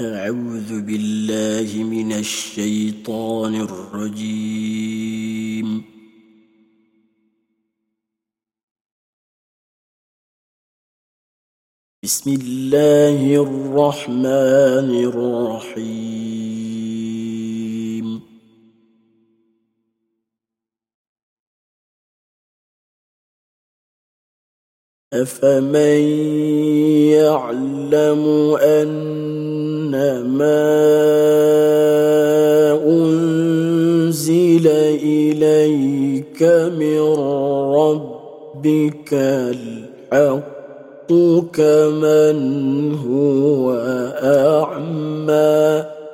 أعوذ بالله من الشيطان الرجيم. بسم الله الرحمن الرحيم. أفمن يعلم أنما أنزل إليك من ربك الحق كمن هو أعمى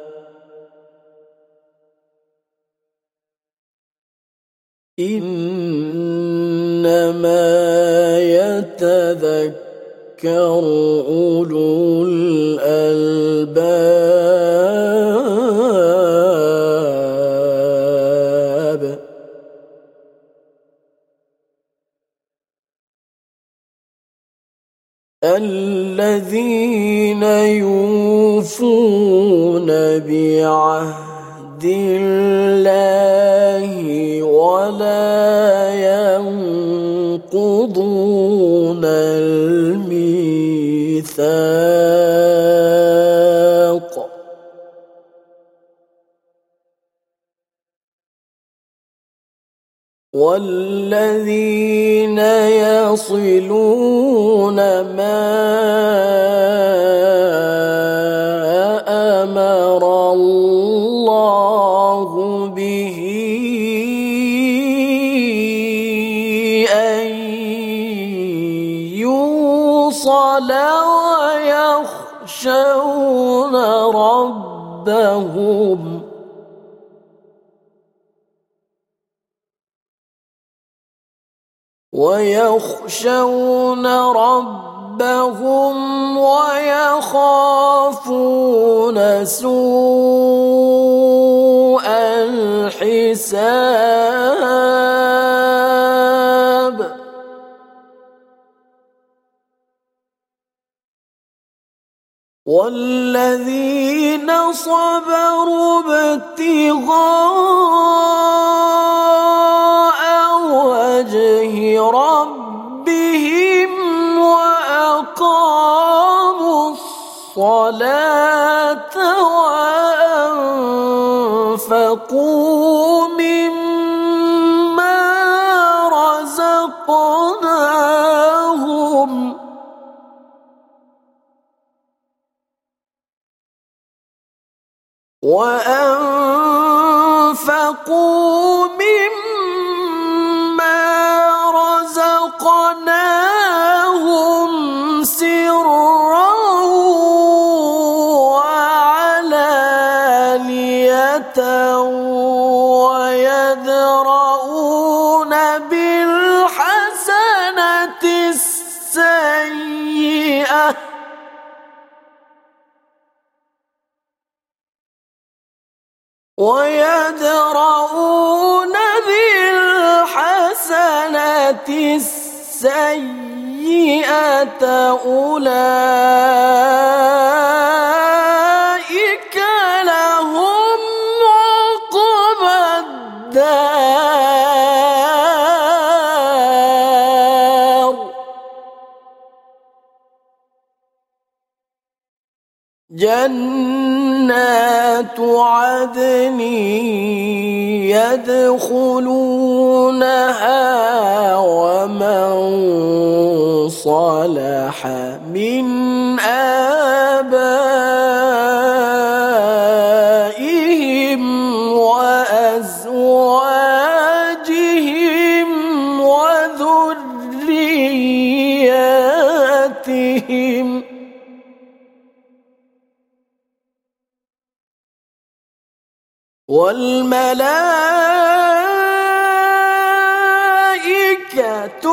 إنما يتذكر أولو الألباب. الذين يوفون بعهد الله ولا ينقضون الميثاق. والذين يصلون ما أمر الله به أن يوصل ويخشون ربهم ويخافون سوء الحساب. والذين صبروا ابتغاء وجه ربهم وأقاموا الصلاة وأنفقوا مما رزقناهم سرا وعلانية ويدرؤون بالحسنة السيئة أولئك لهم عقبى الدار. جنات عدن يدخلونها ومن صلح من آبائهم وأزواجهم وذرياتهم والملائكة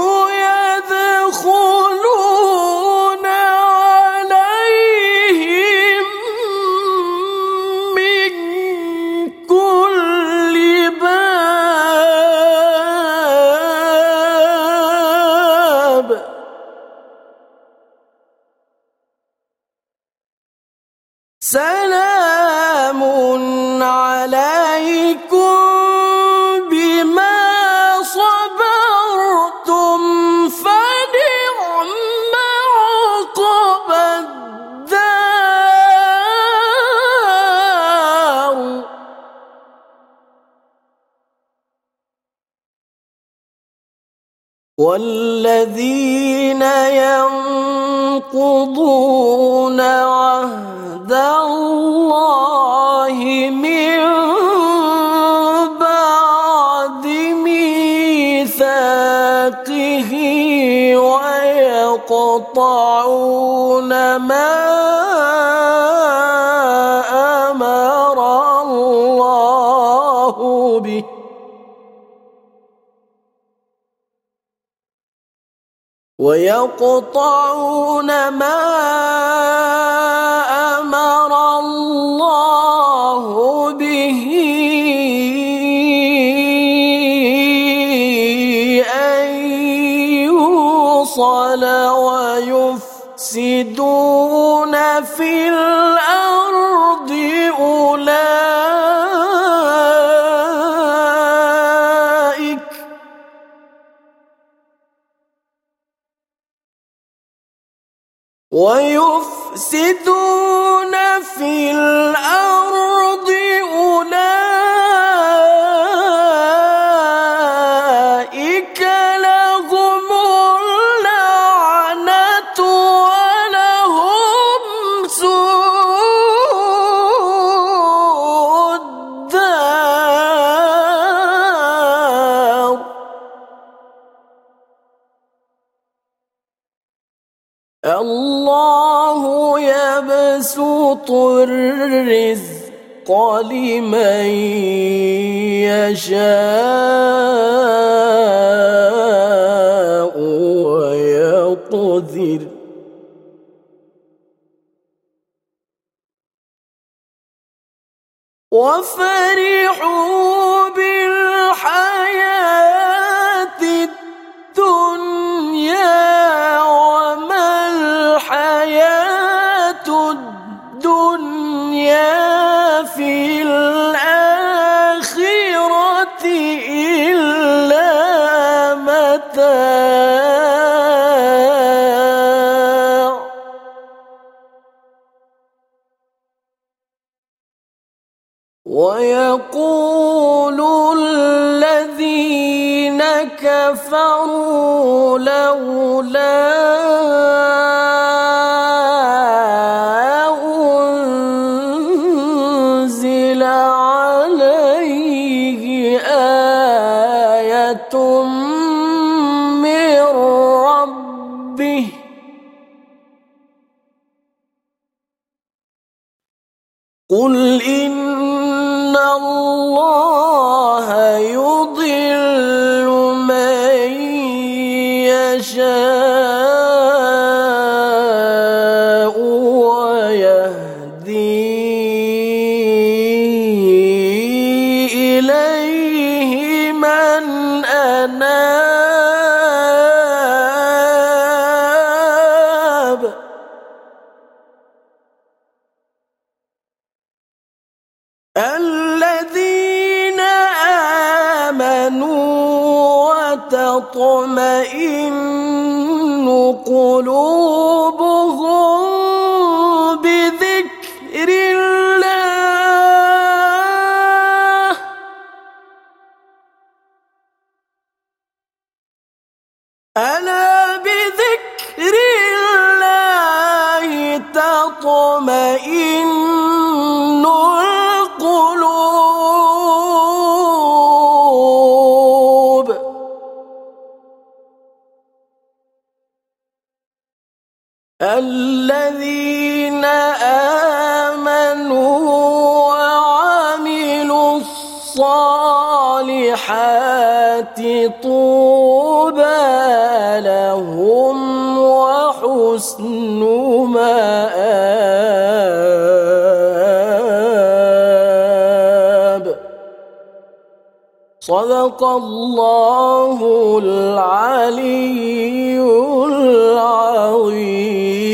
يدخلون عليهم من كل باب. سلام عليكم بما صبرتم فنعم عقبى الدار. والذين ينقضون عهد الله من بعد ميثاقه ويقطعون ما أمر الله به ويقطعون ما أمر الله به أن يوصل ويفسدون في الأرض أولئك لهم اللعنة ولهم سوء الدار. الله يبسط الرزق لمن يشاء ويقدر وفرحوا بالحياة الدنيا وما الحياة الدنيا في الآخرة إلا متاع. ويقول الذين كفروا لولا أنزل عليه آية من ربه قل إن الله يضل من يشاء ويهدي إليه من أناب. الذين آمنوا وتطمئن قلوبهم بذكر الله ألا بذكر الله تطمئن القلوب. الذين آمنوا وعملوا الصالحات طوبى لهم وحسن مآب. صدق الله العلي العظيم.